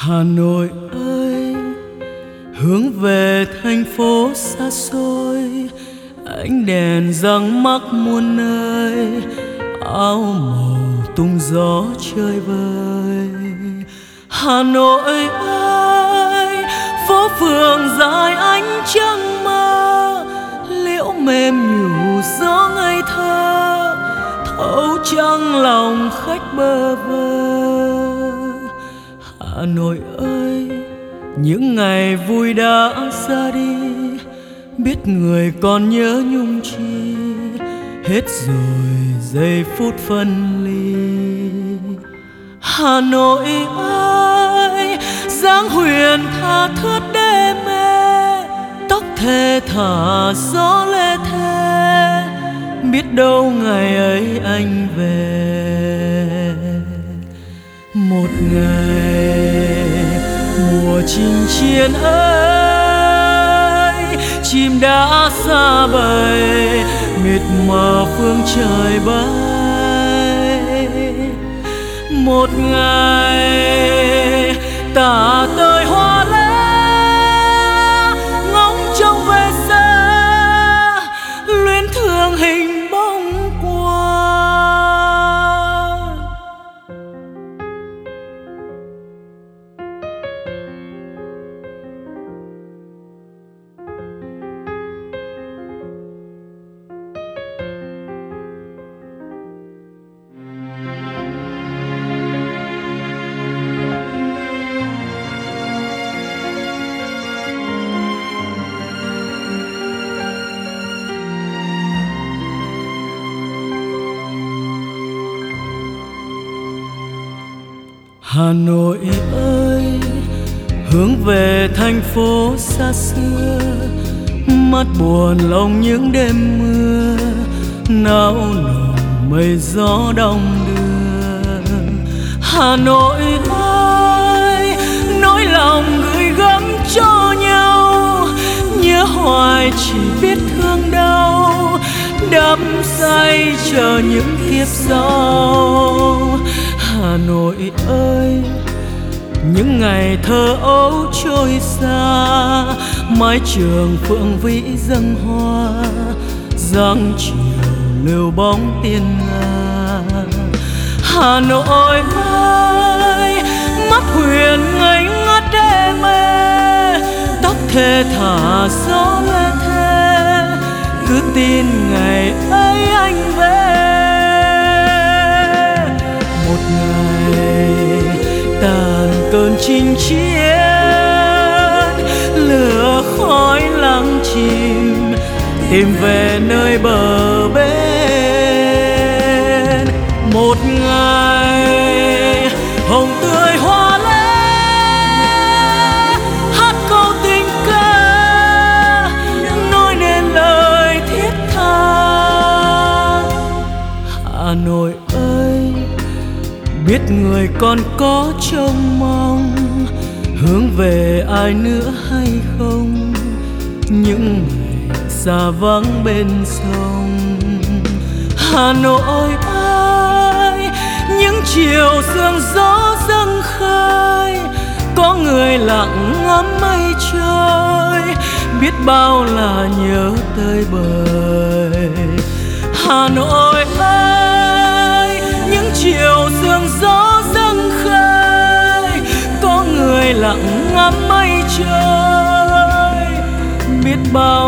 Hà Nội ơi, hướng về thành phố xa xôi, ánh đèn răng mắc muôn nơi, áo màu tung gió chơi vơi. Hà Nội ơi, phố phường dài ánh trăng mơ, liễu mềm nhủ gió ngây thơ, thấu trăng lòng khách bơ vơ. Hà Nội ơi, những ngày vui đã ra đi, biết người còn nhớ nhung chi, hết rồi giây phút phân ly. Hà Nội ơi, dáng huyền tha thướt đê mê, tóc thề thả gió lê thê, biết đâu ngày ấy anh về. Một ngày mùa chinh chiến ơi, chim đã xa bầy, mịt mờ phương trời bay. Một ngày tả tơi hoa lá, ngóng trông về xa, luyến thương hình bóng qua. Hà Nội ơi, hướng về thành phố xa xưa, mắt buồn lòng những đêm mưa, nao nổ mây gió đông đưa. Hà Nội ơi, nỗi lòng gửi gắm cho nhau, nhớ hoài chỉ biết thương đau, đắm say chờ những kiếp sau. Hà Nội ơi, những ngày thơ ấu trôi xa, mái trường Phượng Vĩ dâng hoa, giăng chiều lưu bóng tiên nga. Hà Nội ơi, mắt huyền ngây ngất đê mê, tóc thề thả gió lê thê, cứ tin ngày ấy anh về. Một ngày tàn cơn chinh chiến, lửa khói lắng chìm, tìm về nơi bờ bên. Một ngày hồng tươi hoa lá, hát câu tình ca, nói nên lời thiết tha. Hà Nội ơi, biết người còn có trông mong, hướng về ai nữa hay không, những ngày xa vắng bên sông. Hà Nội ơi, những chiều sương gió dâng khơi, có người lặng ngắm mây trôi, biết bao là nhớ tới bời. Hà Nội ơi, những chiều sương gió dâng khơi, có người lặng ngắm mây trôi, biết bao